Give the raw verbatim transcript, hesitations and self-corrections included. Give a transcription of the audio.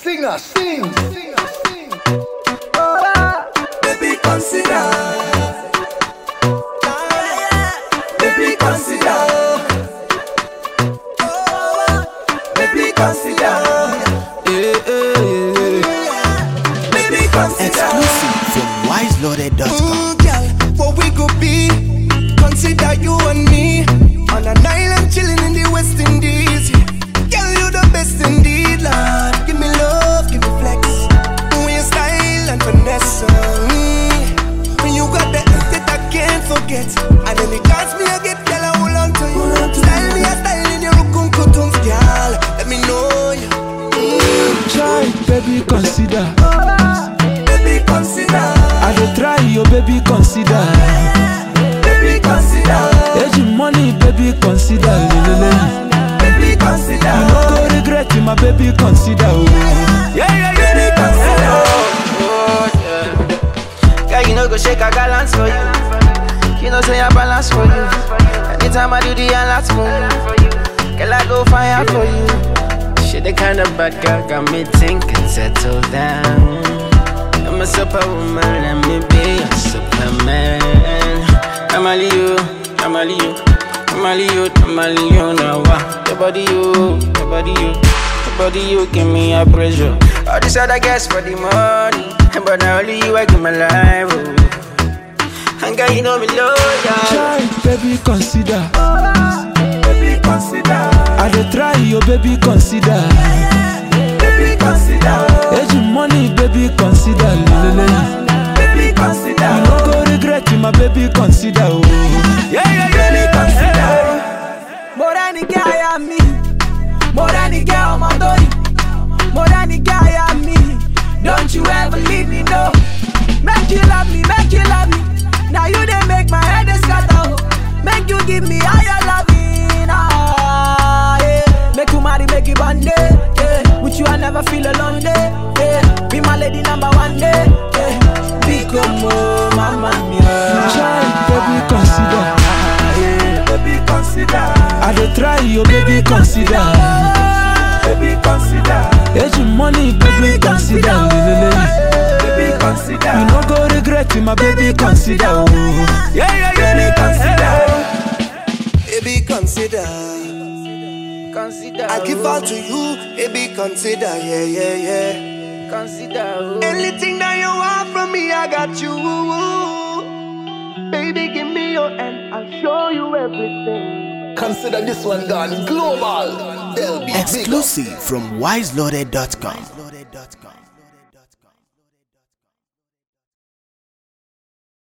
singer, sing. Singer, sing. Baby, consider. Baby, consider. Baby, consider. Yeah, yeah, yeah. Baby, consider. Exclusive from wise loaded dot com. Ooh, girl, what we could be? Consider you and me on an island chilling in the West Indies. Girl, you the best indeed, Lord. Give me love, give me flex. When your style and finesse, mm. When you got the that I can't forget. And then it costs me, I get girl, I hold on to you. Style me a style in your rukun kutuns, girl. Let me know you. Mm. Try, baby, consider. Baby, consider. I dey try, your baby, consider. Baby, consider. Age money, baby, consider. Lelele. Baby, consider. You no go regret it, my baby, consider. Oh. Yeah, yeah, yeah. Baby, consider. Oh, yeah. Girl, you know go shake a balance for you. You know say I balance for you. Anytime I do the last move, girl, I go fire for you. She the kind of bad girl got me thinking, settle down. I'm a superwoman, let me be a superman. I'm a Leo, I'm a Leo, I'm a Leo, I'm a Leo now. Your body you, your body you, your body you give me a pressure. All this other guys for the money, but now only you I give my life. Oh. And girl, you know me loyal. Try, baby, consider. Baby, consider. I dey try, your baby, consider. Baby, consider. Age money, baby, consider. Lelele. Baby, consider. You no go regret it, my baby, consider. Oh. Yeah, yeah, yeah. Baby, consider. More than the guy I'm me. More than the girl I'm Dori. More than the guy I'm me. Don't you ever leave me, no. Make you love me, make you love me. Now you they make my head scatter. Make you give me higher loving. Ah, yeah. Make you marry, make you bond day. Yeah. With you I never feel alone day. Yeah. Be my lady number one day. Yeah. Be como mama mia. Try, baby, consider. Yeah, baby, consider. I dey try, your baby, consider. Baby, consider. Age money, baby, consider. Lelele. Baby, consider. You no go regret it, my baby, consider. Oh. Yeah, yeah, yeah. Baby, consider. Baby, consider. Consider, I give all to you. Baby, consider. Yeah, yeah, yeah. consider. Oh. Anything that you want from me, I got you. Baby, give me your hand. I'll show you everything. Consider this one gone global. They'll be big up. Exclusive from wise loaded dot com.